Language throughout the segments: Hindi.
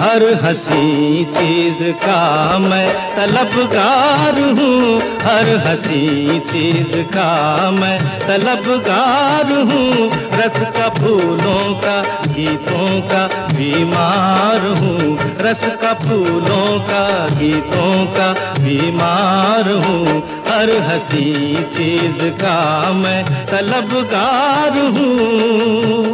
हर हंसी चीज का मैं तलबगार हूँ, हर हंसी चीज का मैं तलबगार हूँ। रस का फूलों का गीतों का बीमार हूँ, रस का फूलों का गीतों का बीमार हूँ। हर हंसी चीज का मैं तलबगार हूँ।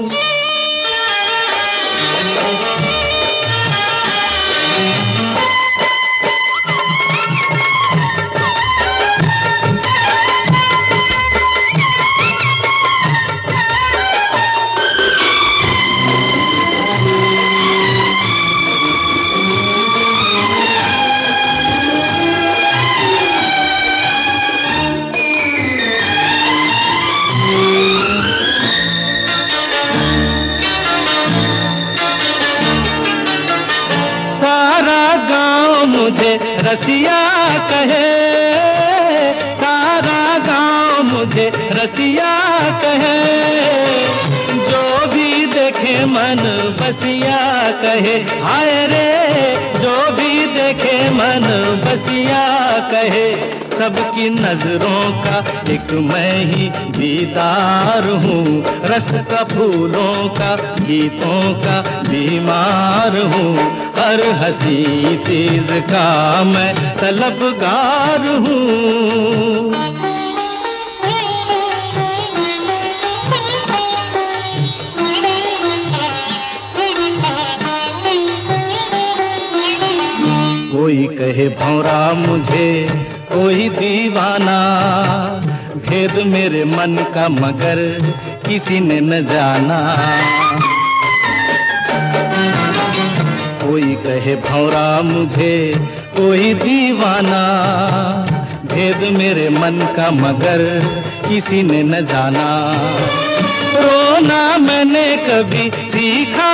सारा गांव मुझे रसिया कहे, सारा गांव मुझे रसिया कहे। जो भी देखे मन बसिया कहे, हाय रे जो भी देखे मन बसिया कहे। सबकी नजरों का एक मैं ही दीदार हूँ, रस का फूलों का गीतों का बीमार हूँ। हर हंसी चीज का मैं तलबगार हूँ। कोई कहे भौरा मुझे, कोई दीवाना, भेद मेरे मन का मगर किसी ने न जाना। कोई कहे भौरा मुझे, कोई दीवाना, भेद मेरे मन का मगर किसी ने न जाना। रोना मैंने कभी सीखा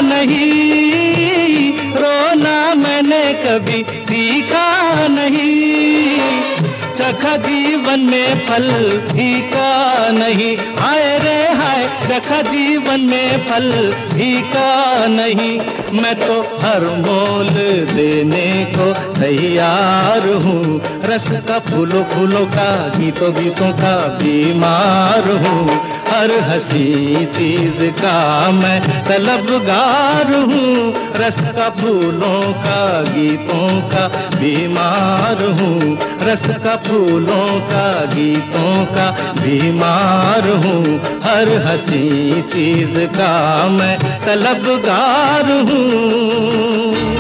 नहीं, रोना मैंने कभी सीखा नहीं। चखा जीवन में फल फीका नहीं, हाय रे हाय चखा जीवन में फल फीका नहीं। मैं तो हर मोल देने को तैयार हूँ, रस का फूलों फूलों का गीतों गीतों का बीमार हूँ। हर हंसी चीज का मैं तलबगार हूँ, रस का फूलों का गीतों का बीमार हूँ। रस का फूलों का गीतों का बीमार हूँ। हर हंसी चीज का मैं तलबगार हूँ।